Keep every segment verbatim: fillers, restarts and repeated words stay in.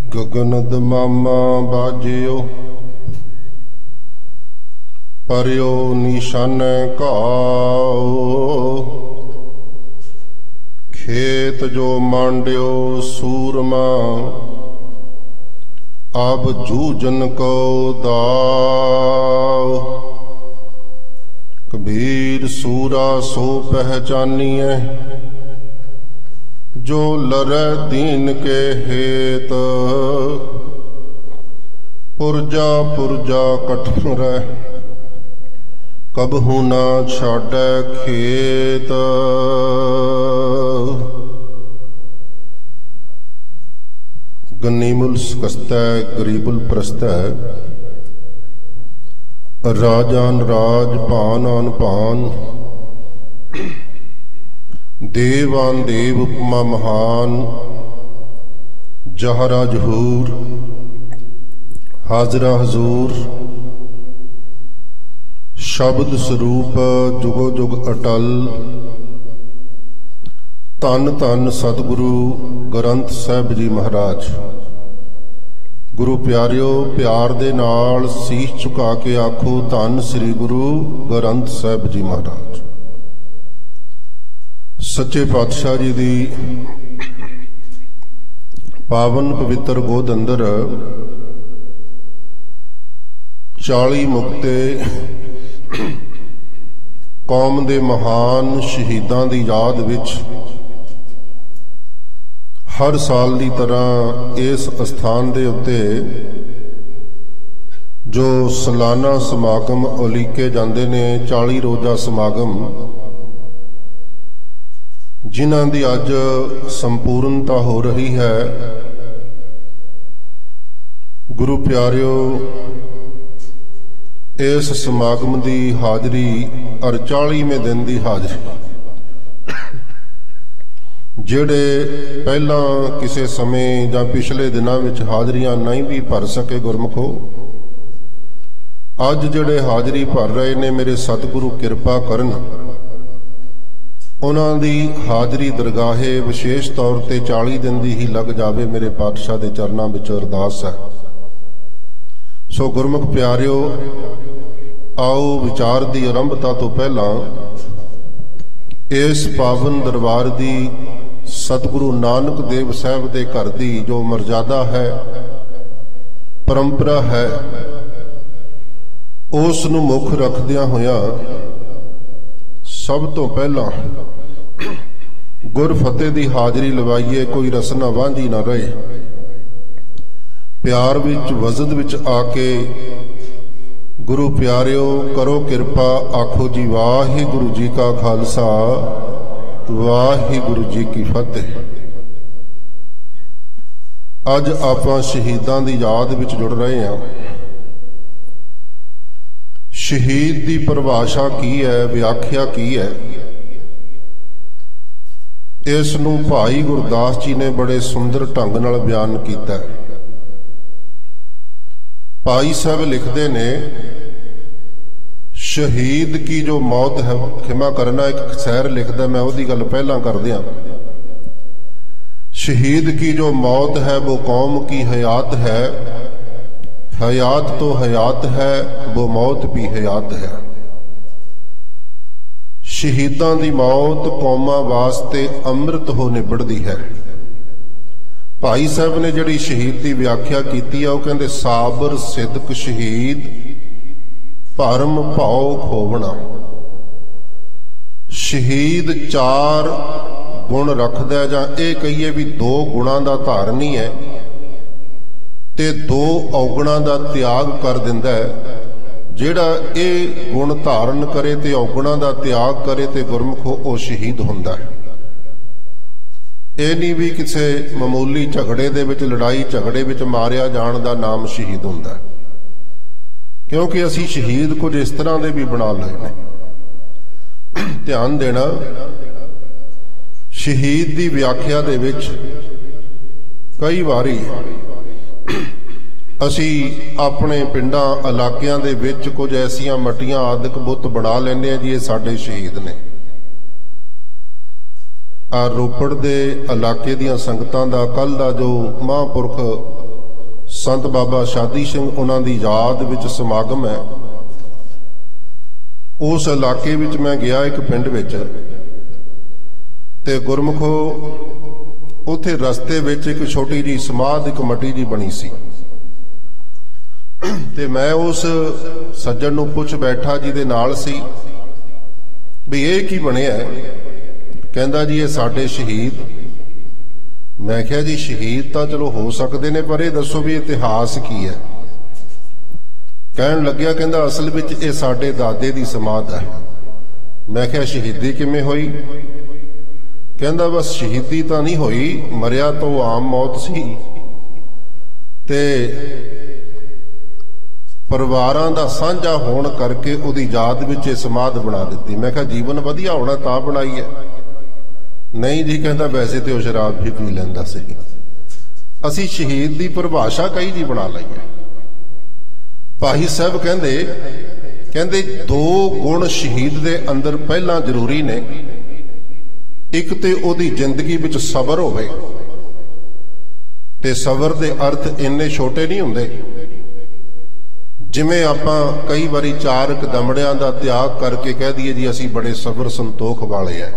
गगन दमामा बाजियो परियो निशान घाओ। खेत जो मांडियो सूरमा अब जूझन को दाव। कबीर सूरा सो पहचानिए जो लरै दीन के हेत। पुरजा पुरजा कठिन रह कबहू ना छाड़ै खेत। गनीमुल सकस्तै गरीबुल प्रस्तै राजान राज भान आन भान। देवान देव उपमा महान जहरा जहूर हाजरा हजूर। शब्द स्वरूप जुगो जुग अटल धन धन सतगुरु ग्रंथ साहिब जी महाराज। गुरु प्यारिओ प्यार दे नाल सीस झुका के आखो धन श्री गुरु ग्रंथ साहिब जी महाराज। सच्चे पातशाह जी दी पावन पवित्र गोद अंदर चाली मुक्ते कौम दे महान शहीदां दी याद विच हर साल की तरह इस स्थान के उत्ते जो सालाना समागम उलीके जाते ने चाली रोज़ा समागम जिन्हां दी अज संपूर्णता हो रही है। गुरु प्यारिओ इस समागम की हाजरी और चालीवें दिन की हाजरी ਜਿਹੜੇ ਪਹਿਲਾਂ ਕਿਸੇ ਸਮੇਂ ਜਾਂ ਪਿਛਲੇ ਦਿਨਾਂ ਵਿੱਚ ਹਾਜ਼ਰੀਆਂ ਨਹੀਂ ਵੀ ਭਰ ਸਕੇ ਗੁਰਮੁਖੋ, ਅੱਜ ਜਿਹੜੇ ਹਾਜ਼ਰੀ ਭਰ ਰਹੇ ਨੇ ਮੇਰੇ ਸਤਿਗੁਰੂ ਕਿਰਪਾ ਕਰਨ ਉਹਨਾਂ ਦੀ ਹਾਜ਼ਰੀ ਦਰਗਾਹੇ ਵਿਸ਼ੇਸ਼ ਤੌਰ ਤੇ ਚਾਲੀ ਦਿਨ ਦੀ ਹੀ ਲੱਗ ਜਾਵੇ। ਮੇਰੇ ਪਾਤਸ਼ਾਹ ਦੇ ਚਰਨਾਂ ਵਿੱਚ ਅਰਦਾਸ ਹੈ। ਸੋ ਗੁਰਮੁਖ ਪਿਆਰਿਓ, ਆਓ ਵਿਚਾਰ ਦੀ ਆਰੰਭਤਾ ਤੋਂ ਪਹਿਲਾਂ ਇਸ ਪਾਵਨ ਦਰਬਾਰ ਦੀ सतगुरु नानक देव साहब के घर की जो मर्यादा है परंपरा है उस नूं मुख रखदियां होया सब तो पहला गुर फतेह की हाजरी लवाइए। कोई रसना वांझी ना रहे। प्यार विच वजद विच आके गुरु प्यारिओ करो किरपा आखो जी वाहिगुरु जी का खालसा वाहिगुरु जी की फतेह। अज आपां शहीदां दी याद विच जुड़ रहे हैं। शहीद की परिभाषा की है, व्याख्या की है, इस नूं भाई गुरदास जी ने बड़े सुंदर ढंग नाल बयान किया। भाई साहब लिखते ने शहीद की जो मौत है, खिमा करना एक सैर लिखता, मैं वो गल पहला कर दिया। शहीद की जो मौत है वो कौम की हयात है, हयात तो हयात है वो मौत भी हयात है। शहीदां दी मौत कौमां वास्ते अमृत हो निबड़दी है। भाई साहब ने जिहड़ी शहीद की व्याख्या की है वो कहते साबर सिदक शहीद भरम भाव खोवना। शहीद चार गुण रखदा, जां ये कहिए भी दो गुणां दा धारनी है ते दो औगुणां दा त्याग कर दिंदा है। जिहड़ा ये गुण धारण करे ते औगुणां दा त्याग करे ते गुरमुखो ओ शहीद हुंदा है। ये नहीं भी किसी मामूली झगड़े दे विच लड़ाई झगड़े विच मारिया जाण दा नाम शहीद हुंदा है, क्योंकि असी शहीद कुछ इस तरह के भी बना लए ने। ध्यान देना, शहीद की व्याख्या दे विच कई बारी असी अपने पिंडां इलाकियां दे विच कुछ ऐसियां मट्टियां आदਿਕ बुत बना लैंदे जी ये साडे शहीद ने। आ रोपड़ दे इलाके दियां संगतां दा कल दा जो महापुरख संत बाबा शादी सिंह उन्हां दी याद विच समागम है। उस इलाके विच मैं गया एक पिंड विच ते गुरमुखो उत्थे रस्ते विच एक छोटी जी समाध एक मटी जी बनी सी ते मैं उस सज्जण नूं पुछ बैठा जिहदे नाल सी भी ये की बनिया है। कहंदा जी ये साडे शहीद। मैं क्या जी शहीद तो चलो हो सकते ने पर ये दसो भी इतिहास की है। कहन लग्या कहंदा असल विच ये साडे दादे दी समाध है। मैं क्या शहीदी किवें होई? कहंदा बस शहीदी तो नहीं होई, मरिया तो आम मौत सी ते परिवारां दा साझा होण करके उहदी याद विच समाध बना दित्ती। मैं क्या जीवन वधिया होना तां बनाई है? नहीं जी, कहता वैसे तो शराब भी पी लैंदा सी। असी शहीद की परिभाषा कई जी बना लई है। भाई साहब कहंदे कहंदे दो गुण शहीद दे अंदर पहला जरूरी ने। एक ते ओदी जिंदगी विच सबर होवे ते सबर दे अर्थ इन्ने छोटे नहीं हुंदे जिवें आपां कई वारी चार कदमड़ियां दा त्याग करके कह दईए जी असी बड़े सबर संतोख वाले हैं।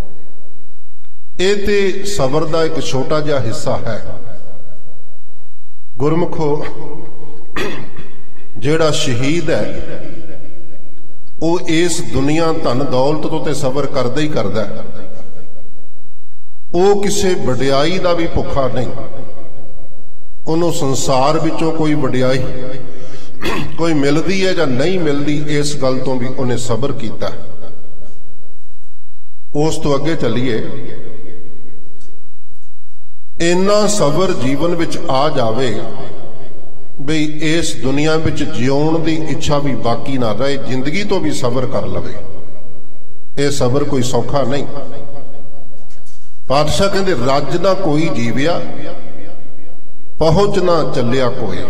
ये ते सबर का एक छोटा जिहा हिस्सा है। गुरमुखो जेड़ा शहीद है वो इस दुनिया धन दौलत तो ते सबर करदा ही करदा है। वो किसी वडियाई का भी भुखा नहीं। उन्होंने संसार विचों कोई वडियाई कोई मिलती है या नहीं मिलती इस गल तो भी उन्हें सबर किया। उस तो अगे चलीए, इन्ना सबर जीवन विच आ जावे बई इस दुनिया विच जिउण दी इच्छा भी बाकी ना रहे, जिंदगी तो भी सबर कर लवे। ये सबर कोई सौखा नहीं। पातशाह कहंदे रज ना कोई जीविया, पहुंच ना चलिया कोई।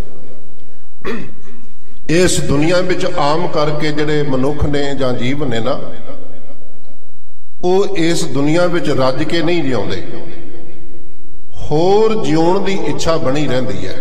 इस दुनिया विच आम करके जिहड़े मनुख ने जां जीव ने ना, वो इस दुनिया विच रज के नहीं जिउंदे, होर जिउण दी इच्छा बनी रहिंदी है।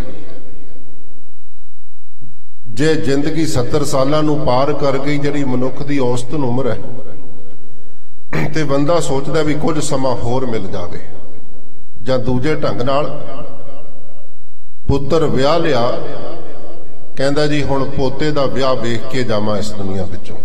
जे जिंदगी सत्तर सालां नूं पार कर गई जिहड़ी मनुख दी औसतन उम्र है ते बंदा सोचदा भी कुछ समा होर मिल जावे जां दूजे ढंग नाल पुत्तर विआह लिया, कहंदा जी हुण पोते दा विआह वेख के जावां इस दुनिया विचों।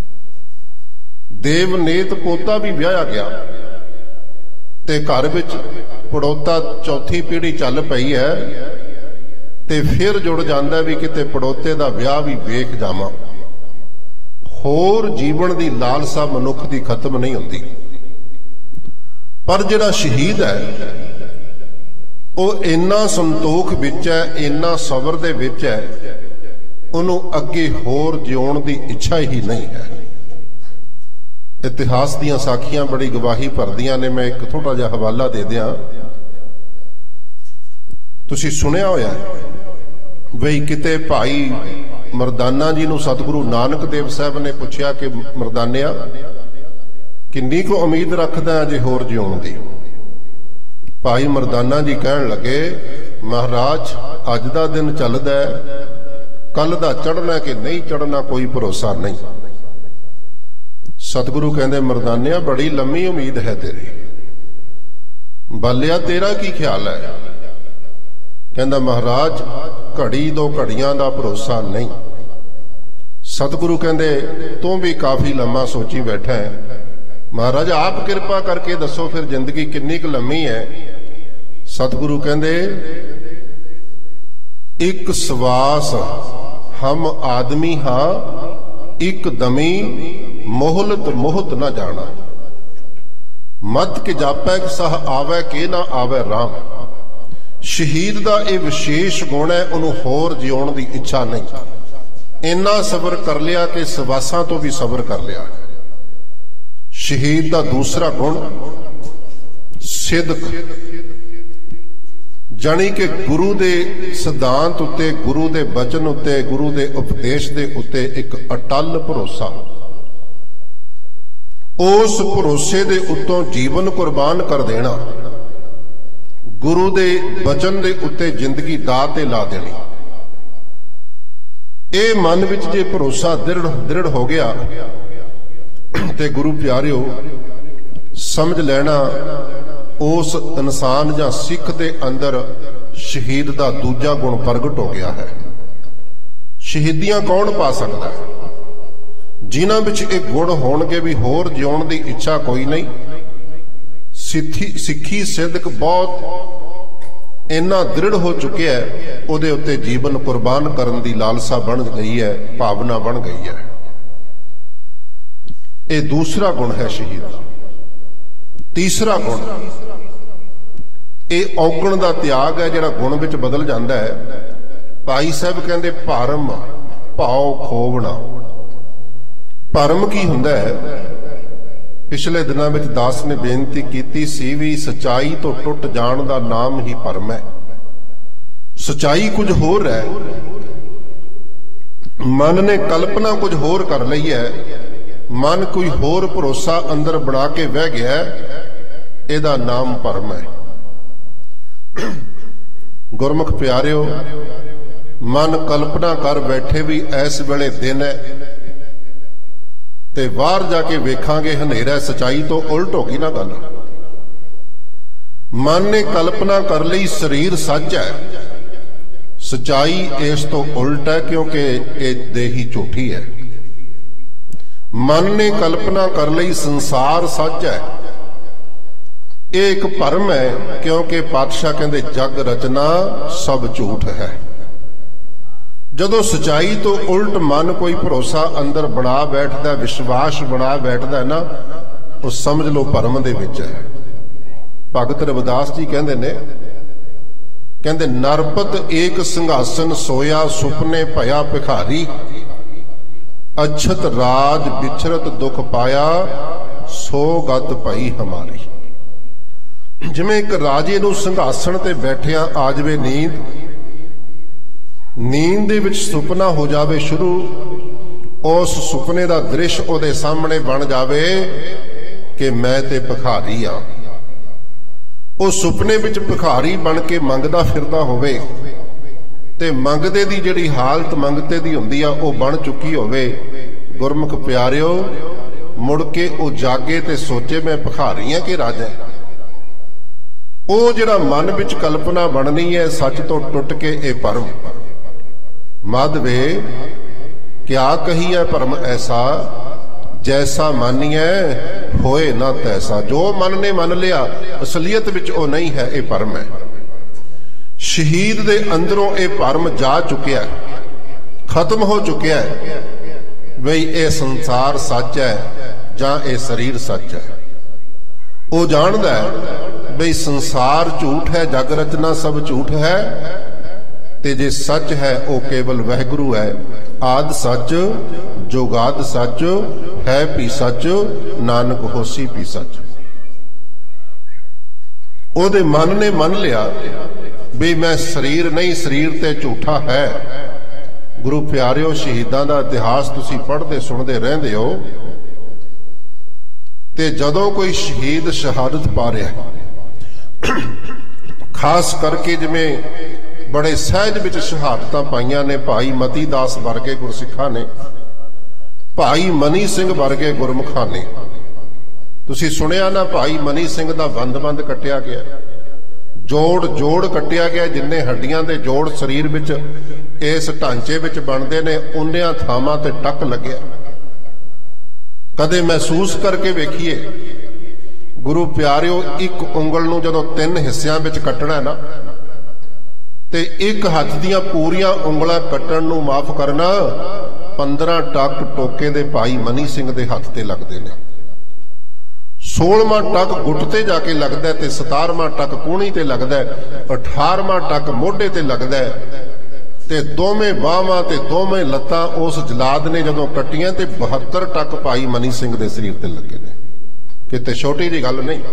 देवनेत पोता भी विआहया गया ते घर विच पड़ोता चौथी पीढ़ी चल पई है ते फिर जुड़ जांदा भी किते पड़ोते दा विआह भी वेख जावां। होर जीवन दी लालसा मनुख दी खत्म नहीं हुंदी। पर जिहड़ा शहीद है वो इन्ना संतोख विच है, इन्ना सबर दे विच है, उन्हों अगे होर जिउण दी इच्छा ही नहीं है। इतिहास दीयां साखियां बड़ी गवाही भरदियां ने। मैं एक थोड़ा जिहा हवाला दे दियां। तुसीं सुनिया होया बई किते भाई मरदाना जी नूं सतगुरु नानक देव साहब ने पूछया कि मरदानिया किन्नी को उम्मीद रखदा है जे होर जिउण दी? भाई मरदाना जी कहण लगे महाराज अज दा दिन चलदा है, कल दा चढ़ना कि नहीं चढ़ना कोई भरोसा नहीं। सतगुरु कहंदे मरदानिया बड़ी लंबी उम्मीद है तेरी, बालिया तेरा की ख्याल है? कहंदा महाराज घड़ी दो घड़ियां दा भरोसा नहीं। सतगुरु कहंदे तू भी काफी लम्मा सोची बैठा है, महाराज आप कृपा करके दसो फिर जिंदगी किन्नी क लम्मी है? सतगुरु कहंदे एक सवास हम आदमी हां, एक दमी मोहलत मोहत ना जाना। मत के जापै सह आवे के ना आवे राम। शहीद का यह विशेष गुण है, उन्होंने होर जिउण की इच्छा नहीं। इन्ना सबर कर लिया कि सवासां तो भी सबर कर लिया। शहीद का दूसरा गुण सिदक, जानी कि गुरु के सिद्धांत उत्ते, गुरु के बचन उत्ते, गुरु के उपदेश के उत्ते एक अटल भरोसा। उस भरोसे के उत्तों जीवन कुर्बान कर देना। गुरु दे बचन दे उत्ते जिंदगी दाऽ ते ला देनी। ਇਹ ਮਨ ਵਿੱਚ ਜੇ ਭਰੋਸਾ ਦ੍ਰਿੜ ਦ੍ਰਿੜ ਹੋ ਗਿਆ ਤੇ ਗੁਰੂ ਪਿਆਰਿਓ ਸਮਝ ਲੈਣਾ ਉਸ ਇਨਸਾਨ ਜਾਂ ਸਿੱਖ ਦੇ ਅੰਦਰ ਸ਼ਹੀਦ ਦਾ ਦੂਜਾ ਗੁਣ ਪ੍ਰਗਟ ਹੋ ਗਿਆ ਹੈ। ਸ਼ਹੀਦੀਆਂ ਕੌਣ ਪਾ ਸਕਦਾ ਹੈ? ਜਿਨ੍ਹਾਂ ਵਿੱਚ ਇਹ ਗੁਣ ਹੋਣਗੇ ਵੀ ਹੋਰ ਜਿਉਣ ਦੀ ਇੱਛਾ ਕੋਈ ਨਹੀਂ। ਸਿੱਖੀ ਸਿੱਖੀ ਸਿੱਧਕ ਬਹੁਤ ਇੰਨਾ ਦ੍ਰਿੜ ਹੋ ਚੁੱਕਿਆ ਹੈ, ਉਹਦੇ ਉੱਤੇ ਜੀਵਨ ਕੁਰਬਾਨ ਕਰਨ ਦੀ ਲਾਲਸਾ ਬਣ ਗਈ ਹੈ, ਭਾਵਨਾ ਬਣ ਗਈ ਹੈ। ਇਹ ਦੂਸਰਾ ਗੁਣ ਹੈ ਸ਼ਹੀਦ ਦਾ। ਤੀਸਰਾ ਗੁਣ ਇਹ ਔਗਣ ਦਾ ਤਿਆਗ ਹੈ, ਜਿਹੜਾ ਗੁਣ ਵਿੱਚ ਬਦਲ ਜਾਂਦਾ ਹੈ। ਭਾਈ ਸਾਹਿਬ ਕਹਿੰਦੇ ਭਰਮ ਭਾਉ ਖੋਵਣਾ। ਭਰਮ ਕੀ ਹੁੰਦਾ ਹੈ? ਪਿਛਲੇ ਦਿਨਾਂ ਵਿੱਚ ਦਾਸ ਨੇ ਬੇਨਤੀ ਕੀਤੀ ਸੀ ਵੀ ਸਚਾਈ ਤੋਂ ਟੁੱਟ ਜਾਣ ਦਾ ਨਾਮ ਹੀ ਭਰਮ ਹੈ। ਸਚਾਈ ਕੁਝ ਹੋਰ ਹੈ, ਮਨ ਨੇ ਕਲਪਨਾ ਕੁਝ ਹੋਰ ਕਰ ਲਈ ਹੈ, ਮਨ ਕੋਈ ਹੋਰ ਭਰੋਸਾ ਅੰਦਰ ਬਣਾ ਕੇ ਬਹਿ ਗਿਆ, ਇਹਦਾ ਨਾਮ ਭਰਮ ਹੈ। ਗੁਰਮੁਖ ਪਿਆਰਿਓ, ਮਨ ਕਲਪਨਾ ਕਰ ਬੈਠੇ ਵੀ ਇਸ ਵੇਲੇ ਦਿਨ ਹੈ ਤੇ ਬਾਹਰ ਜਾ ਕੇ ਵੇਖਾਂਗੇ ਹਨੇਰਾ। ਸਚਾਈ ਤੋਂ ਉਲਟ ਹੋ ਗਈ ਨਾ ਗੱਲ। ਮਨ ਨੇ ਕਲਪਨਾ ਕਰ ਲਈ ਸਰੀਰ ਸੱਚ ਹੈ, ਸਚਾਈ ਇਸ ਤੋਂ ਉਲਟ ਹੈ, ਕਿਉਂਕਿ ਇਹ ਦੇਹੀ ਝੂਠੀ ਹੈ। ਮਨ ਨੇ ਕਲਪਨਾ ਕਰ ਲਈ ਸੰਸਾਰ ਸੱਚ ਹੈ, ਇਹ ਇੱਕ ਭਰਮ ਹੈ, ਕਿਉਂਕਿ ਪਾਤਸ਼ਾਹ ਕਹਿੰਦੇ ਜਗ ਰਚਨਾ ਸਭ ਝੂਠ ਹੈ। ਜਦੋਂ ਸਚਾਈ ਤੋਂ ਉਲਟ ਮਨ ਕੋਈ ਭਰੋਸਾ ਅੰਦਰ ਬਣਾ ਬੈਠਦਾ, ਵਿਸ਼ਵਾਸ ਬਣਾ ਬੈਠਦਾ ਨਾ, ਉਹ ਸਮਝ ਲਓ ਭਰਮ ਦੇ ਵਿੱਚ ਹੈ। ਭਗਤ ਰਵਿਦਾਸ ਜੀ ਕਹਿੰਦੇ ਨੇ, ਕਹਿੰਦੇ ਨਰਪਤ ਏਕ ਸਿੰਘਾਸਨ ਸੋਇਆ ਸੁਪਨੇ ਭਇਆ ਭਿਖਾਰੀ, ਅਛਤ ਰਾਜ ਵਿਚਰਤ ਦੁਖ ਪਾਇਆ ਸੋ ਗਤ ਭਈ ਹਮਾਰੀ। ਜਿਵੇਂ ਇੱਕ ਰਾਜੇ ਨੂੰ ਸਿੰਘਾਸਣ ਤੇ ਬੈਠਿਆਂ ਆ ਜਾਵੇ ਨੀਂਦ, ਨੀਂਦ ਦੇ ਵਿੱਚ ਸੁਪਨਾ ਹੋ ਜਾਵੇ ਸ਼ੁਰੂ, ਉਸ ਸੁਪਨੇ ਦਾ ਦ੍ਰਿਸ਼ ਉਹਦੇ ਸਾਹਮਣੇ ਬਣ ਜਾਵੇ ਕਿ ਮੈਂ ਤੇ ਭਿਖਾਰੀ ਆ। ਉਹ ਸੁਪਨੇ ਵਿੱਚ ਭਿਖਾਰੀ ਬਣ ਕੇ ਮੰਗਦਾ ਫਿਰਦਾ ਹੋਵੇ ਤੇ ਮੰਗਦੇ ਦੀ ਜਿਹੜੀ ਹਾਲਤ ਮੰਗਤੇ ਦੀ ਹੁੰਦੀ ਆ ਉਹ ਬਣ ਚੁੱਕੀ ਹੋਵੇ। ਗੁਰਮੁਖ ਪਿਆਰਿਓ, ਮੁੜ ਕੇ ਉਹ ਜਾਗੇ ਤੇ ਸੋਚੇ ਮੈਂ ਭਿਖਾਰੀ ਆ ਕਿ ਰਾਜਾ। ਉਹ ਜਿਹੜਾ ਮਨ ਵਿੱਚ ਕਲਪਨਾ ਬਣਨੀ ਹੈ ਸੱਚ ਤੋਂ ਟੁੱਟ ਕੇ ਇਹ ਭਰਮ। ਮਾਧਵੇ ਕਿਆ ਕਹੀਐ ਭਰਮ ਐਸਾ, ਜੈਸਾ ਮਾਨੀਐ ਹੋਏ ਨਾ ਤੈਸਾ। ਜੋ ਮਨ ਨੇ ਮੰਨ ਲਿਆ ਅਸਲੀਅਤ ਵਿੱਚ ਉਹ ਨਹੀਂ ਹੈ, ਇਹ ਭਰਮ ਹੈ। ਸ਼ਹੀਦ ਦੇ ਅੰਦਰੋਂ ਇਹ ਭਰਮ ਜਾ ਚੁੱਕਿਆ, ਖਤਮ ਹੋ ਚੁੱਕਿਆ ਬਈ ਇਹ ਸੰਸਾਰ ਸੱਚ ਹੈ ਜਾਂ ਇਹ ਸਰੀਰ ਸੱਚ ਹੈ। ਉਹ ਜਾਣਦਾ ਬਈ ਸੰਸਾਰ ਝੂਠ ਹੈ, ਜਗ ਰਚਨਾ ਸਭ ਝੂਠ ਹੈ, ਤੇ ਜੇ ਸੱਚ ਹੈ ਉਹ ਕੇਵਲ ਵਾਹਿਗੁਰੂ ਹੈ। ਆਦ ਸੱਚ ਜੁਗਾਦ ਸੱਚ ਹੈ ਵੀ ਸੱਚ, ਨਾਨਕ ਹੋਸੀ ਵੀ ਸੱਚ। ਉਹਦੇ ਮਨ ਨੇ ਮੰਨ ਲਿਆ ਵੀ ਮੈਂ ਸਰੀਰ ਨਹੀਂ, ਸਰੀਰ ਤੇ ਝੂਠਾ ਹੈ। ਗੁਰੂ ਪਿਆਰਿਓ, ਸ਼ਹੀਦਾਂ ਦਾ ਇਤਿਹਾਸ ਤੁਸੀਂ ਪੜ੍ਹਦੇ ਸੁਣਦੇ ਰਹਿੰਦੇ ਹੋ, ਤੇ ਜਦੋਂ ਕੋਈ ਸ਼ਹੀਦ ਸ਼ਹਾਦਤ ਪਾ ਰਿਹਾ, ਖਾਸ ਕਰਕੇ ਜਿਵੇਂ ਬੜੇ ਸਹਿਜ ਵਿੱਚ ਸ਼ਹਾਦਤਾਂ ਪਾਈਆਂ ਨੇ ਭਾਈ ਮਤੀ ਦਾਸ ਵਰਗੇ ਗੁਰਸਿੱਖਾਂ ਨੇ, ਭਾਈ ਮਨੀ ਸਿੰਘ ਵਰਗੇ ਗੁਰਮੁਖਾਂ ਨੇ। ਤੁਸੀਂ ਸੁਣਿਆ ਨਾ, ਭਾਈ ਮਨੀ ਸਿੰਘ ਦਾ ਬੰਦ-ਬੰਦ ਕੱਟਿਆ ਗਿਆ, ਜੋੜ ਜੋੜ ਕੱਟਿਆ ਗਿਆ। ਜਿੰਨੇ ਹੱਡੀਆਂ ਦੇ ਜੋੜ ਸਰੀਰ ਵਿੱਚ ਇਸ ਢਾਂਚੇ ਵਿੱਚ ਬਣਦੇ ਨੇ, ਉਨ੍ਹਾਂ ਥਾਵਾਂ ਤੇ ਟੱਕ ਲੱਗਿਆ। ਕਦੇ ਮਹਿਸੂਸ ਕਰਕੇ ਵੇਖੀਏ ਗੁਰੂ ਪਿਆਰਿਓ, ਇੱਕ ਉਂਗਲ ਨੂੰ ਜਦੋਂ ਤਿੰਨ ਹਿੱਸਿਆਂ ਵਿੱਚ ਕੱਟਣਾ ਨਾ, ਤੇ ਇੱਕ ਹੱਥ ਦੀਆਂ ਪੂਰੀਆਂ ਉਂਗਲਾਂ ਕੱਟਣ ਨੂੰ ਮਾਫ ਕਰਨਾ, ਪੰਦਰਾਂ ਟੱਕ ਟੋਕੇ ਦੇ ਭਾਈ ਮਨੀ ਸਿੰਘ ਦੇ ਹੱਥ ਤੇ ਲੱਗਦੇ ਨੇ। ਸੋਲ੍ਹਵਾਂ ਟੱਕ ਗੁੱਟ ਤੇ ਜਾ ਕੇ ਲੱਗਦਾ ਤੇ ਸਤਾਰਵਾਂ ਟੱਕ ਕੂਹਣੀ ਤੇ ਲੱਗਦਾ, ਅਠਾਰਵਾਂ ਟੱਕ ਮੋਢੇ ਤੇ ਲੱਗਦਾ, ਤੇ ਦੋਵੇਂ ਬਾਹਾਂ ਤੇ ਦੋਵੇਂ ਲੱਤਾਂ ਉਸ ਜਲਾਦ ਨੇ ਜਦੋਂ ਕੱਟੀਆਂ ਤੇ ਬਹੱਤਰ ਟੱਕ ਭਾਈ ਮਨੀ ਸਿੰਘ ਦੇ ਸਰੀਰ ਤੇ ਲੱਗੇ ਨੇ। ਕਿਤੇ ਛੋਟੀ ਜਿਹੀ ਗੱਲ ਨਹੀਂ।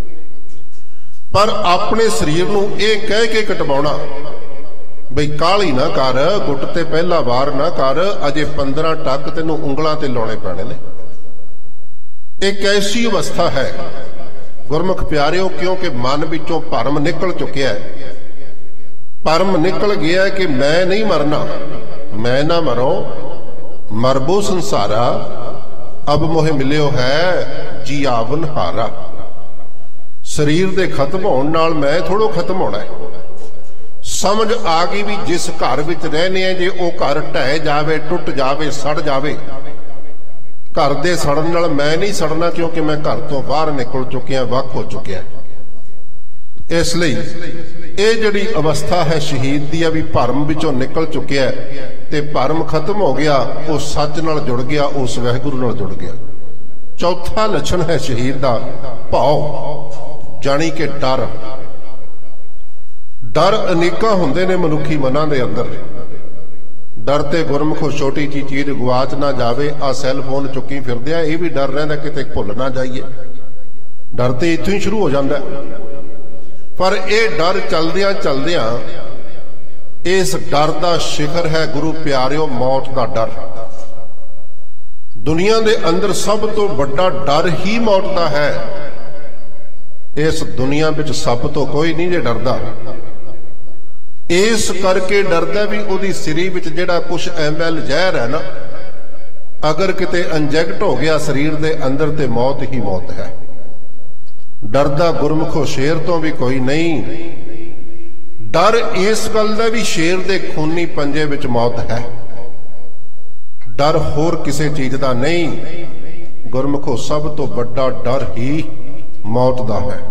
ਪਰ ਆਪਣੇ ਸਰੀਰ ਨੂੰ ਇਹ ਕਹਿ ਕੇ ਕਟਵਾਉਣਾ ਬਈ ਕਾਹਲੀ ਨਾ ਕਰ, ਗੁੱਟ ਤੇ ਪਹਿਲਾ ਵਾਰ ਨਾ ਕਰ, ਅਜੇ ਪੰਦਰਾਂ ਟੱਕ ਤੈਨੂੰ ਉਂਗਲਾਂ ਤੇ ਲਾਉਣੇ ਪੈਣੇ ਨੇ। ਇੱਕ ਐਸੀ ਅਵਸਥਾ ਹੈ गुरमुख प्यारिओ, क्योंकि मन विचों भरम निकल चुकिया है। भरम निकल गया कि मैं नहीं मरना, मैं ना मरो मरबो संसारा, अब मोहे मिलियो है जीवन हारा। शरीर दे खत्म होने नाल मैं थोड़ो खत्म होना है। समझ आ गई भी जिस घर विच रहने हैं, जे वो घर ढह जावे, टुट जावे, सड़ जावे, घर दे सड़न नाल मैं नहीं सड़ना, क्योंकि मैं घर तो बाहर निकल चुकिया, वख हो चुकिया। इसलिए ये जिहड़ी अवस्था है शहीद दी, भी भरम विचों निकल चुकिया है ते भरम खत्म हो गया, वो सच नाल जुड़ गया, उस वाहिगुरू नाल जुड़ गया। चौथा लक्षण है शहीद दा भाव, जानी कि डर। डर अनेकां हुंदे ने मनुखी मनां दे अंदर। डर ते गुरमुखो छोटी जी चीज गवाच ना जावे, आ सैल फोन चुकी फिरदे आ, ये भी डर रहिंदा किते भुल ना जाइए। डर ते इत्थों ही शुरू हो जांदा, पर यह डर चलदियां चलदियां इस डर का शिखर है गुरु प्यारिओ मौत का डर। दुनिया दे अंदर सब तो बड़ा डर ही मौत का है। इस दुनिया विच सब तो कोई नहीं जे डरदा, इस करके डरदा भी उहदी सिरी विच जिहड़ा कुछ एम एल जहर है ना, अगर किते इंजैक्ट हो गया शरीर दे अंदर ते मौत ही मौत है। डरदा गुरमुखो शेर तो भी कोई नहीं। डर इस गल दा भी शेर दे खूनी पंजे विच मौत है। डर होर किसी चीज का नहीं, गुरमुखो सब तो बड़ा डर ही मौत का है।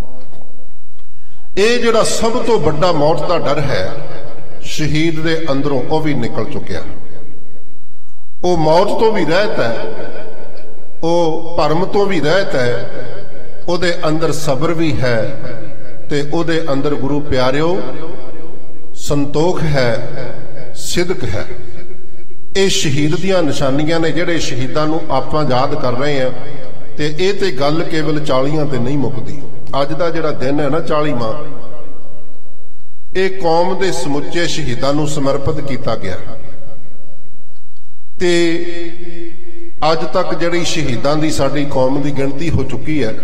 ये जिहड़ा सब तो बड़ा मौत का डर है शहीद दे अंदरों वो भी निकल चुकिया। वो मौत तो भी रहता है, वो भरम तो भी रहता है, उहदे अंदर सबर भी है, ते उहदे अंदर गुरु प्यारिओ संतोख है, सिदक है। ये शहीद दियां निशानियां ने जिहड़े शहीदां नूं आपां याद कर रहे हैं। ते ये ते गल केवल चालीआं ते नहीं मुकदी। अज दा जिहड़ा दिन है ना चालीवां, ये कौम दे समुचे शहीदां नूं समर्पित किया गया। ते अज तक जिहड़ी शहीदां दी साडी कौम दी गिणती हो चुकी है।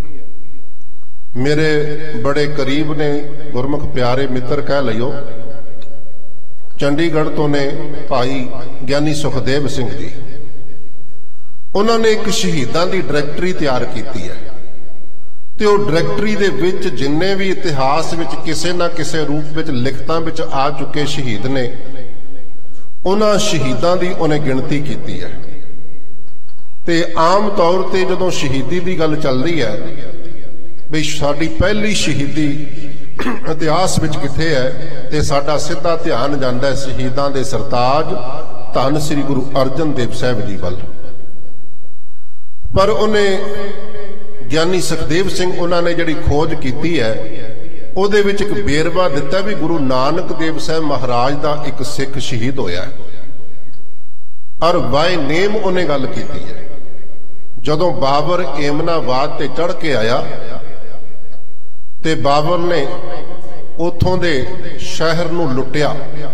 मेरे बड़े करीब ने गुरमुख प्यारे मित्र कह लियो, चंडीगढ़ तो ने भाई ज्ञानी सुखदेव सिंह जी, उन्होंने एक शहीदां दी डायरैक्टरी तैयार की है। तो डायरैक्टरी दे विच जिन्ने भी इतिहास विच किसी ना किसी रूप विच लिखतां विच आ चुके शहीद ने, उन्हां शहीदां दी उन्हें गिणती की है। ते आम तौर पर जदों शहीदी की गल चल रही है भी साडी पहली शहीदी इतिहास विच किथे है, ते साडा सीधा ध्यान जांदा है शहीदां दे सरताज धन श्री गुरु अर्जन देव साहब जी वल। पर उन्हें ज्ञानी सुखदेव सिंह उन्होंने जिहड़ी खोज की है, उहदे विच एक बेरवा दिता भी गुरु नानक देव साहब महाराज का एक सिख शहीद होया है, और बाय नेम उन्हें गल की है। जदों बाबर एमनाबाद ते चढ़ के आया ते बाबर ने उथों दे शहर नूं लुटिया,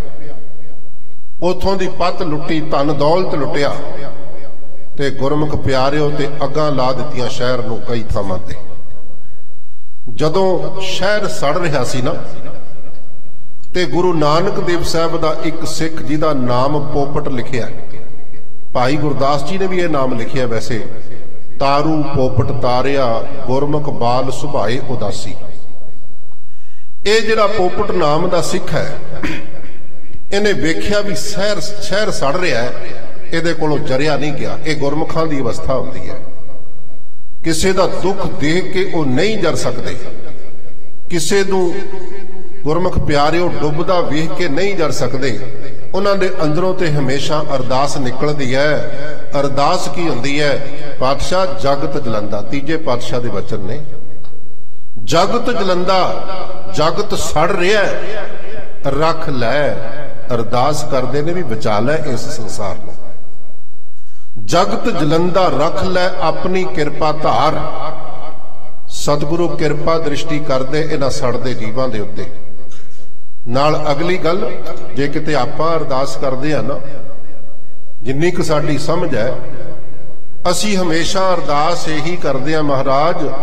उथों दी पत लुटी, धन दौलत लुटिया, ते गुरमुख प्यारिओ ते अगां ला दित्तियां शहर नूं कई थावां ते। जदों शहर सड़ रहा सी ना, ते गुरु नानक देव साहब दा एक सिख जिहदा नाम पोपट लिखिया, भाई गुरदास जी ने भी यह नाम लिखिया वैसे, तारू पोपट तारिया गुरमुख बाल सुभाए उदासी। ये जिहड़ा पोपट नाम दा सिख है, इन्हें वेख्या भी शहर शहर सड़ रहा है, इहदे कोलों जरिया नहीं गया। ये गुरमुखां दी अवस्था होंदी है, किसी दा दुख देख के वो नहीं जर सकते, किसी नूं गुरमुख प्यारिओ डुबदा वेख के नहीं जर सकते। उन्हां दे अंदरों ते हमेशा अरदास निकलदी है। अरदास की हुंदी है, पातशाह जगत जलंदा, तीजे पातशाह दे वचन ने, जगत जलंदा, जगत सड़ रहा है, रख लै। अरदास करते ने भी बचा लै इस संसार में। जगत जलंदा रख लै अपनी किरपा धार, सतगुरु किरपा दृष्टि करदे इन्हां सड़दे जीवां दे उत्ते। नाल अगली गल, जे किते आपां अरदास करदे आ ना, जिन्नी क साडी समझ है, असी हमेशा अरदास यही करदे आ, महाराज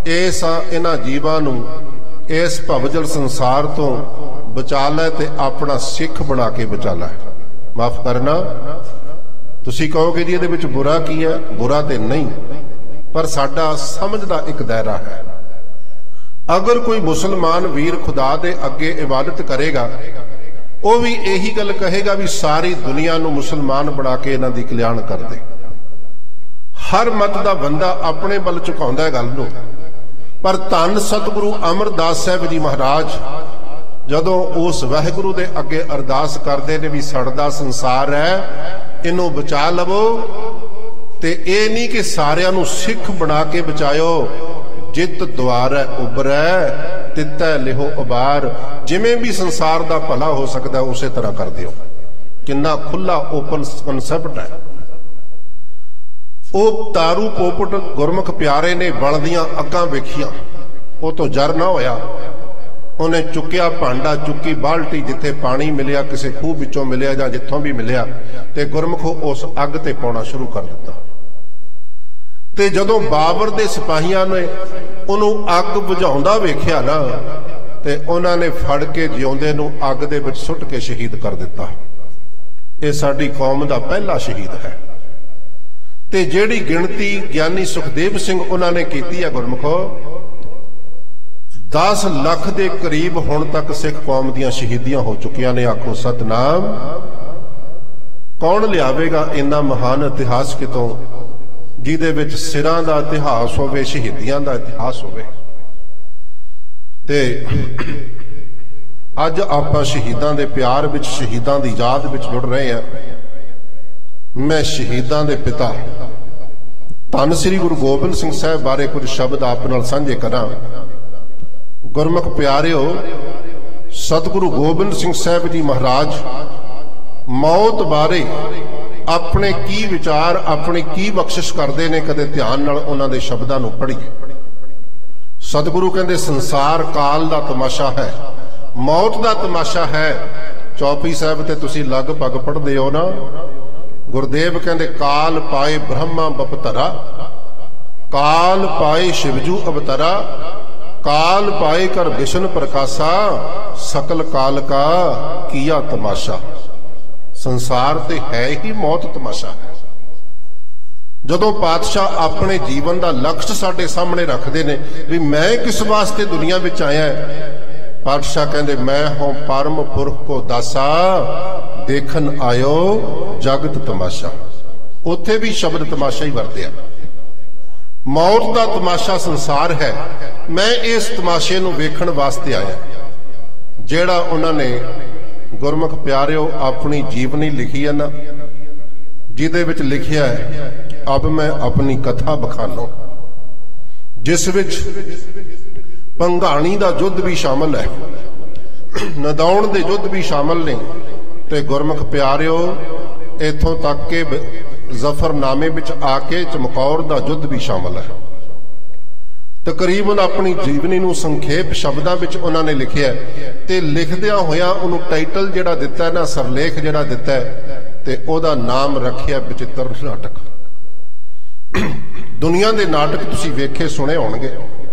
ਇਸ इन्हां जीवां नूं इस भवजल संसार तो बचा लै ते अपना सिख बना के बचा लै। माफ करना, तुसी कहोगे जी इहदे विच बुरा की है? बुरा ते नहीं, पर साडा समझ दा एक दायरा है। अगर कोई मुसलमान वीर खुदा दे अगे इबादत करेगा, वो भी यही गल कहेगा भी सारी दुनिया नूं मुसलमान बना के इन्हां दी कल्याण कर दे। हर मत दा बंदा अपने बल झुकाउंदा है गल नूं, पर धन सतगुरु अमरदास साहब जी महाराज जदों उस वाहिगुरु दे अगे अरदास करदे ने भी सड़दा संसार है, इनू बचा लवो, ते ये नहीं कि सारियां नूं सिख बना के बचायो। जित द्वारै उबरै तितै लिहो उबार, जिमें भी संसार दा भला हो सकता है उसे तरह कर दियो। किन्ना खुला ओपन कंसैप्ट है। वो तारू पोपट गुरमुख प्यारे ने बलदियां अग्गां वेखियां, वो तो जर ना होया, उन्हें चुकिया भांडा, चुकी बाल्टी, जिथे पानी मिलिया किसी खूह विचों मिलिया जां जिथों भी मिलिया, ते गुरमुख उस अग ते पाउणा शुरू कर दिता। ते जदों बाबर दे सिपाहियां ने उन्होंने अग बुझाउंदा वेखिया ना, ते उन्हां ने फड़ के जिउंदे नूं अग दे विच सुट के शहीद कर दिता। ये साडी कौम दा पहला शहीद है। ते जिहड़ी गिणती ज्ञानी सुखदेव सिंह उन्हां ने कीती है गुरमुखो, दस लख के करीब हुण तक सिख कौम दीयां शहीदियां हो चुकियां ने। आखो सतनाम। कौन लियावेगा इन्ना महान इतिहास कितों, जिहदे विच सिरां दा इतिहास होवे, शहीदियां दा इतिहास होवे। ते अज आपां शहीदां दे प्यार विच, शहीदां दी याद विच जुड़ रहे हैं। मैं शहीदां दे पिता धन श्री गुरु गोबिंद सिंह साहब बारे कुछ शब्द आप नाल सांझे करां। गुरमुख प्यारिओ, सतगुरु गोबिंद सिंह साहब जी महाराज मौत बारे अपने की विचार, अपनी की बख्शिश करते हैं, कदे ध्यान नाल उन्हां दे शब्दां नूं पढ़ीए। सतगुरु कहंदे संसार काल दा तमाशा है, मौत दा तमाशा है। चौपी साहब ते तुसीं लगभग पढ़दे हो ना। गुरदेव कहंदे काल पाए ब्रह्मा बपतरा, काल पाए शिवजू अवतरा, काल पाए कर विष्णु प्रकाशा, सकल काल का किया तमाशा। संसार ते है ही मौत तमाशा है। जदों पातशाह अपने जीवन का लक्ष्य साडे सामने रखते ने भी मैं किस वास्ते दुनिया विच आया है, पातशाह कहंदे मैं हूं परम पुरख को दासा, देखन आयो जगत तमाशा। उत्थे भी शब्द तमाशा ही वरतिया। मौत का तमाशा संसार है, मैं इस तमाशे नूं वेखण वास्ते आया। जेड़ा उन्होंने गुरमुख प्यारिओ अपनी जीवनी लिखी है ना, जिहदे विच लिखिया है अब मैं अपनी कथा बखानो, जिस विच भंगाणी दा युद्ध भी शामिल है, नदौण दे युद्ध भी शामिल ने। ते गुरमुख प्यारिओ इथों तक के जफरनामे विच आके चमकौर दा युद्ध भी शामिल है। तकरीबन अपनी जीवनी नूं संखेप शब्दां विच उन्होंने लिखिया ते लिखदियां होया उन्होंने टाइटल जिहड़ा दिता है ना, सरलेख जिहड़ा दिता है, ते ओदा नाम रखिया विचित्र नाटक। दुनिया दे नाटक तुसीं वेखे सुने होणगे।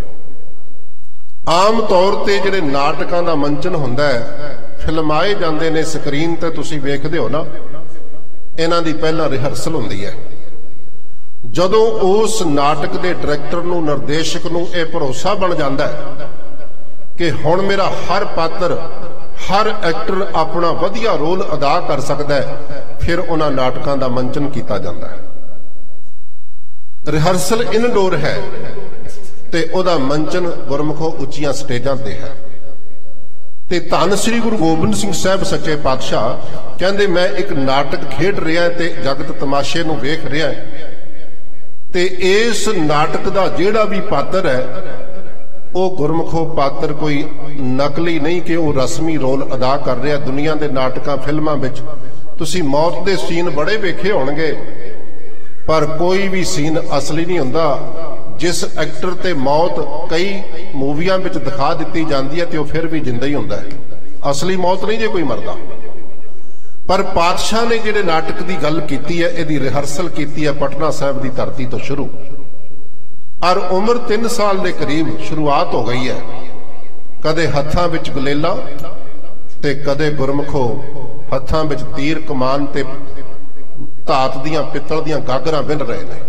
आम तौर ते जिहड़े नाटकां दा मंचन हुंदा है, फिल्माए जांदे ने, स्क्रीन ते तुसीं वेखदे हो ना, इन्हां दी पहलां रिहर्सल हुंदी है। जदों उस नाटक के डायरैक्टर नूं, निर्देशक नूं यह भरोसा बन जाता है कि हुण मेरा हर पात्र, हर एक्टर अपना वधिया रोल अदा कर सकता है, फिर उन्हां नाटकां दा मंचन किया जाता है। रिहर्सल इनडोर है ते उहदा मंचन गुरमुखो उच्चियां स्टेजां ते है। ते धन श्री गुरु गोबिंद सिंह साहब सच्चे पातशाह कहंदे मैं एक नाटक खेड रहा ते जगत तमाशे नूं वेख रहा है, ते इस नाटक दा जिहड़ा भी पात्र है वो गुरमुखो पात्र कोई नकली नहीं कि वो रस्मी रोल अदा कर रहा। दुनिया के नाटकां फिल्मां विच तुसीं मौत दे सीन बड़े वेखे होणगे, पर कोई भी सीन असली नहीं हुंदा। जिस एक्टर ते मौत कई मूवियां विच दिखा दित्ती जाती है तो फिर भी जिंदा ही हुंदा है, असली मौत नहीं जे कोई मरदा। पर पातशाह ने जिहड़े नाटक की गल की है, इहदी रिहर्सल की है पटना साहिब की धरती तो शुरू। और उम्र तीन साल के करीब शुरुआत हो गई है। कदे हत्थां विच गलेला ते कदे गुरमुखो हत्थां विच तीर कमान ते धात दियां पित्तल दियां गागरां बिन रहे ने।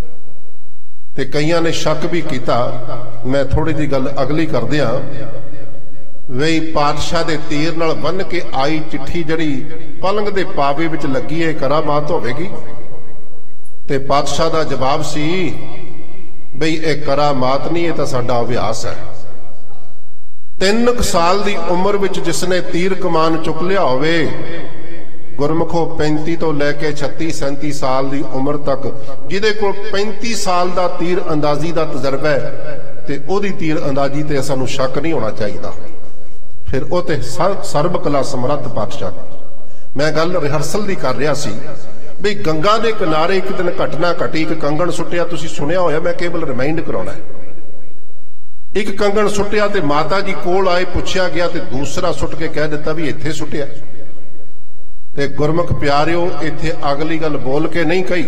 ते कईयां ने शक भी किया, मैं थोड़ी जी गल अगली कर दियां, वही पातशाह दे तीर नाल बन के आई चिट्ठी जड़ी पलंग दे पावे विच लगी है करामात होवेगी। ते पातशाह दा जवाब सी बई ए करामात नहीं, ये तां साडा अभ्यास है। तीन साल दी उम्र विच जिसने तीर कमान चुक लिया होवे, गुरमुखो पैंती तो लैके छत्ती सैंती साल की उम्र तक जिहदे कोल पैंती साल का तीर अंदाजी का तजर्बा है ते ओदी तीर अंदाजी ते सानू शक नहीं होना चाहिए। फिर वो ते सर्ब कला समर्थ पातशाह। मैं गल रिहर्सल की कर रहा सी भी गंगा के किनारे एक दिन घटना घटी, एक कंगण सुटिया, तुसीं सुनिया होया, मैं केवल रिमाइंड कराउणा है। एक कंगण सुटिया ते माता जी कोल आए, पुछया गया ते दूसरा सुट के कह दिता भी इत्थे सुटिया। ते गुरमुख प्यारिओ इत्थे अगली गल बोल के नहीं कही,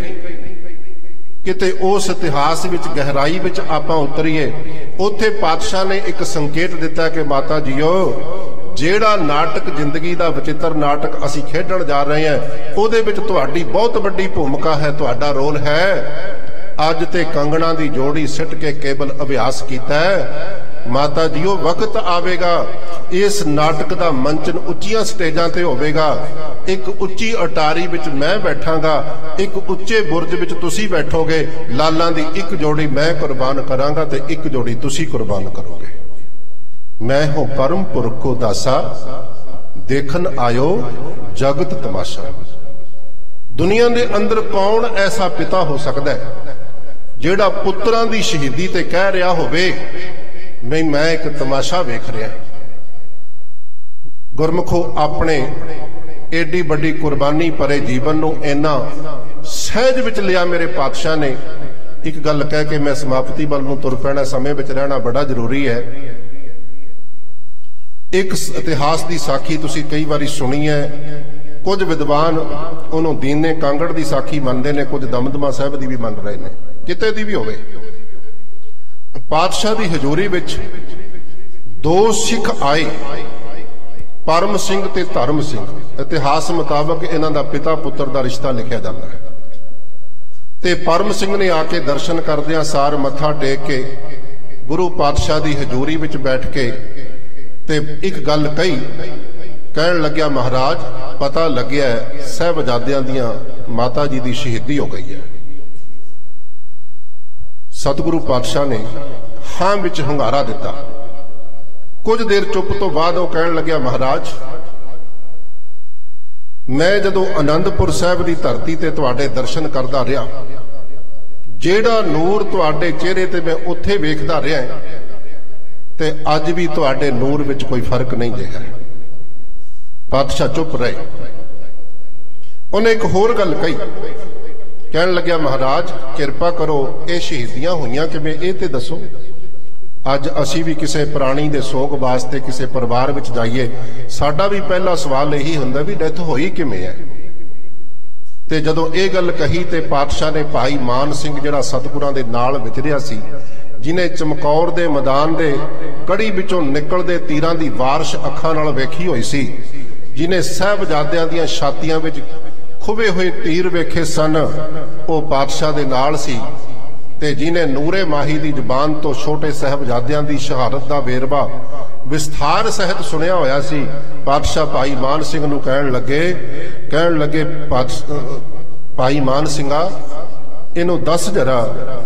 किते उस इतिहास विच गहराई विच आपां उतरीए। उत्थे पातशाह ने एक संकेत दिता कि माता जीओ, जेड़ा नाटक जिंदगी दा विचित्र नाटक असीं खेडण जा रहे हैं, उहदे विच तुहाडी बहुत वड्डी भूमिका है, तुहाडा रोल है। अज ते कंगणा दी जोड़ी सिट के केवल अभ्यास कीता है। माता जीओ, वक्त आवेगा इस नाटक का मंचन उच्चियां स्टेजां ते होवेगा। एक उच्ची अटारी विच मैं बैठांगा, एक उच्चे बुरज विच तुसीं बैठोगे। लालां दी एक जोड़ी मैं कुर्बान करांगा ते एक जोड़ी तुसीं कुर्बान करोगे। मैं हो परम पुरख को दासा, देखन आयो जगत तमाशा। दुनिया दे अंदर कौन ऐसा पिता हो सकता है जेड़ा पुत्रां दी शहीदी ते कह रहा होवे मैं मैं एक तमाशा वेख रहा। गुरमुखो अपने एडी बड़ी कुर्बानी भरे जीवन नूं इन्ना सहज विच लिया मेरे पातशाह ने। एक गल कह के मैं समाप्ति वल नूं तुर पैना, समय विच रहना बड़ा जरूरी है। एक इतिहास की साखी तुसीं कई बारी सुनी है, कुछ विद्वान उन्होंने दीने कांगड़ की साखी मनते हैं, कुछ दमदमा साहब की भी मन रहे हैं, किते दी भी होवे। पातशाह की हजूरी विच दो सिख आए, परम सिंह ते धर्म सिंह। इतिहास मुताबक इन्हां दा पिता पुत्र का रिश्ता लिखा जाता है। ते परम सिंह ने आके दर्शन करदियां सार मत्था टेक के गुरु पातशाह की हजूरी विच बैठ के ते एक गल कही, कहन लग्या महाराज पता लग्या साहबजादियां दियां माता जी की शहीदी हो गई है। सतगुरु पातशाह ने हां विच हंगारा दिता। कुछ देर चुप तो बाद वह कहन लग्या महाराज, मैं जदों आनंदपुर साहब की धरती ते तुहाडे दर्शन करदा रहा, जेड़ा नूर तुहाडे चेहरे ते मैं उत्थे वेखदा रहा ते अज भी तुहाडे नूर विच कोई फर्क नहीं देखा। पातशाह चुप रहे। उन्हें एक होर गल कही, कहन लग्या महाराज किरपा करो, ये शहीदियां हुईयां किवें इह ते दसो। अज असी भी किसी प्राणी के सोग वास्ते किसी परिवार विच जाइए, साडा भी पहला सवाल यही हुंदा भी डेथ होई किवें है। ते जदों ये गल कही ते पातशाह ने भाई मान सिंह जिहड़ा सतगुरां दे नाल विचरिया सी, जिन्हें चमकौर दे मैदान दे कड़ी विचों निकलदे तीरां दी वारश अखां नाल वेखी होई सी, जिन्हें साहबजादियां दीयां छातियां विच खुवे हुए तीर वेखे सन, वो पातशाह दे नाल सी। ते जिन्हें नूरे माही दी जुबान तो छोटे साहबजादियां दी शहादत दा वेरवा विस्तार सहित सुनिया होया सी। पातशाह भाई मान सिंह नूं कहण लगे कहण लगे भाई मान सिंघा, इनू दस जरा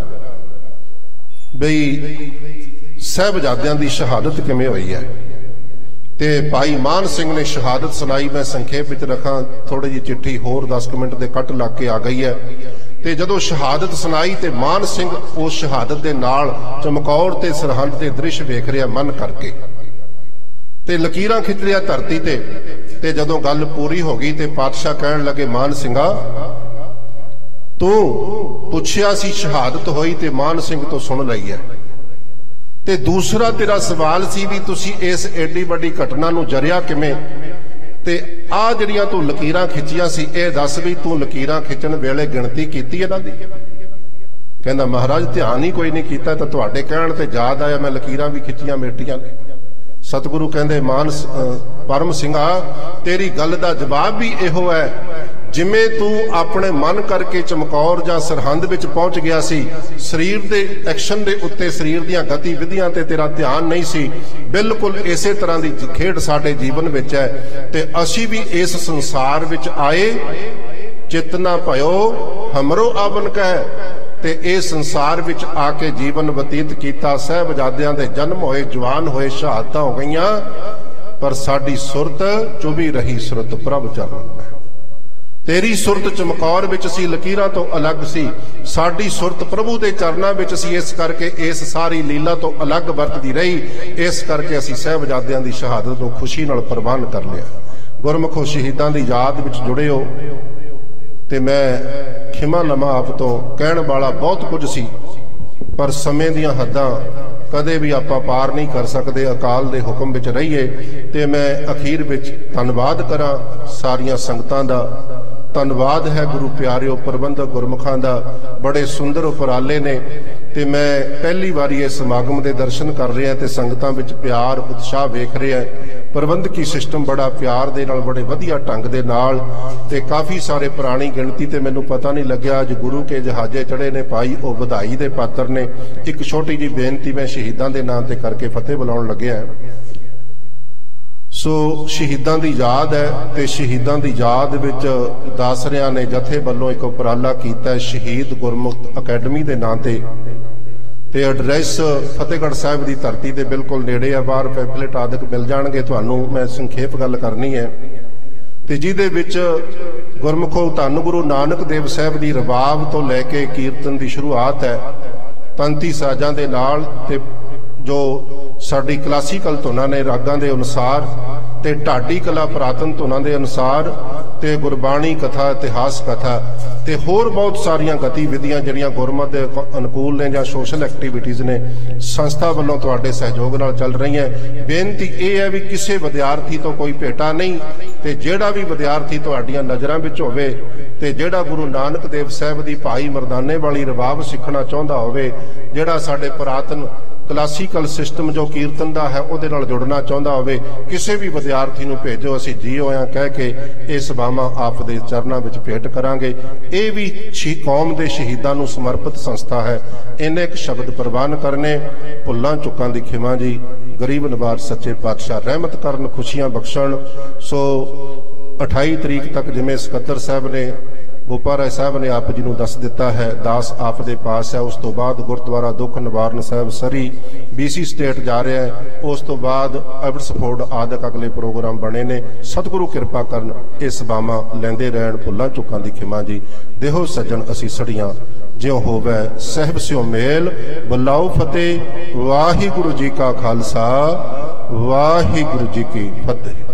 बई साहबजादियां दी शहादत किवें होई है। ते भाई मान सिंह ने शहादत सुनाई। मैं संखेप विच रखा, थोड़ी जी चिट्ठी होर दस मिनट के कट लग के आ गई है। ते जदों शहादत सुनाई ते मान सिंह उस शहादत के नाल चमकौर ते सरहंद के दृश्य वेख रहा मन करके, ते लकीरां खिच लिया धरती ते। ते जदों गल पूरी हो गई ते पातशाह कहण लगे मान सिंघा, तू पुछया सी शहादत होई ते मान सिंह तो सुन लई है। ते दूसरा तेरा सवाल सी भी तुसी इस एडी वड्डी घटना नूं जरिया किवें, ते आ जिहड़ियां तू लकीरां खिचियां सी, ए दस भी तू लकीरां खिचण वेले गिणती कीती इन्हां दी। कहंदा महाराज ध्यान ही कोई नहीं कीता, तो तुहाडे कहण ते याद आया, मैं लकीरां भी खिच्चियां मेटियां ने। सतगुरु कहंदे मानस परम सिंघा तेरी गल दा जवाब भी इहो है, जिमें तू अपने मन करके चमकौर जां सरहंद विच पहुंच गया सी, शरीर दे एक्शन दे उत्ते शरीर दीयां गतिविधियां ते तेरा ध्यान नहीं सी, बिल्कुल इसे तरह दी खेड साडे जीवन विच है। ते असीं भी इस संसार विच आए, चितना भयो हमरो आवन कह, ते इस संसार विच आके जीवन बतीत कीता। साहिबजादियां दे जन्म होए, जवान होए, शहादतां हो गईयां, पर साडी सुरत चुभी रही सुरत प्रभ चरण में। तेरी सुरत चमकौर विच सी, लकीरां तो अलग सी, साडी सुरत प्रभु दे चरनां विच सी, इस करके इस सारी लीला तो अलग वरतदी रही। इस करके असीं साहिबजादियां दी शहादत नूं खुशी नाल प्रवान कर लिया। गुरमुखो शहीदां दी याद विच जुड़े हो, ते मैं खिमा लमा आप तो कहण वाला बहुत कुछ सी, पर समय दीयां हद्दां कदे भी आपां पार नहीं कर सकते। अकाल दे हुक्म विच रहीए। ते मैं अखीर विच धन्नवाद करां सारियां संगतां दा। धन्नवाद है गुरु प्यारिओ प्रबंधक गुरमुखां दा, बड़े सुंदर उपराले ने। ते मैं पहली वारी इस समागम के दर्शन कर रहा, ते संगतां विच प्यार उत्साह वेख रहा। प्रबंधकी सिस्टम बड़ा प्यार दे नाल, बड़े वधिया ढंग दे नाल, ते काफ़ी सारे पुरानी गिणती, ते मैनूं पता नहीं लग्या अज गुरु के जहाजे चढ़े ने भाई, वो बधाई दे पात्र ने। एक छोटी जी बेनती मैं शहीदां दे नाम ते करके फतेह बुलाउण लग्या। सो शहीदां दी याद है, ते शहीदां दी याद विच दासरियां ने जथे वल्लों एक उपराला कीता, शहीद गुरमुख अकैडमी दे नाम ते। ते एड्रैस फतेहगढ़ साहिब की धरती के बिल्कुल नेड़े है, बाहर पैंपलेट आदि मिल जाएंगे तुहानूं। मैं संखेप गल करनी है, ते जिहदे विच गुरमुखो धन गुरु नानक देव साहिब की रबाब तो लैके कीर्तन की शुरुआत है, तंती साजां दे नाल, ते जो साडी क्लासीकल धुनां ने रागां दे अनुसार, ते ढाडी कला पुरातन धुनां दे अनुसार, ते गुरबाणी कथा, इतिहास कथा, ते होर बहुत सारियां गतिविधियां जिहड़ियां गुरमत दे अनुकूल ने जां सोशल एक्टिविटीज़ ने संस्था वालों तुहाडे सहयोग नाल चल रही हैं। बेनती यह है भी किसी विद्यार्थी तो कोई भेटा नहीं, ते जिहड़ा भी विद्यार्थी तुहाडीआं नज़रां विच होवे, ते जिहड़ा गुरु नानक देव साहिब दी भाई मरदाने वाली रबाब सिੱਖਣਾ चाहुंदा होवे, जिहड़ा साडे पुरातन क्लासीकल सिस्टम जो कीर्तन का है उहदे नाल जुड़ना चाहुंदा होवे, किसी भी विद्यार्थी नूं भेजो, असीं जी होया कह के ये सभावां आप दे चरनां विच भेंट करांगे। ये भी कौम दे शहीदां नूं समर्पित संस्था है। इन्ने एक शब्द प्रवान करने, भुल्लां चुकां दी खिमा जी, गरीब नवाज सच्चे पातशाह रहमत करन, खुशियां बख्शण। सो अठाई तरीक तक जिवें सकत्तर साहब ने गोपा राय साहब ने आप जी नूं दस दिता है, दास आप दे पास है। उस तो बाद गुरुद्वारा दुख निवारण साहब सरी बीसी स्टेट जा रहा है। उस तो बाद अबड़सफोर्ड आदि अगले प्रोग्राम बने ने। सतगुरु किरपा करन, ये सभावां लैंदे रहण। भुल्लां चुकां दी खिमा जी, देहो सज्जण असी सड़ियां, ज्यों होवै सहब स्यों मेल। बुलाओ फतेह, वाहिगुरु जी का खालसा, वाहिगुरु जी की फतेह।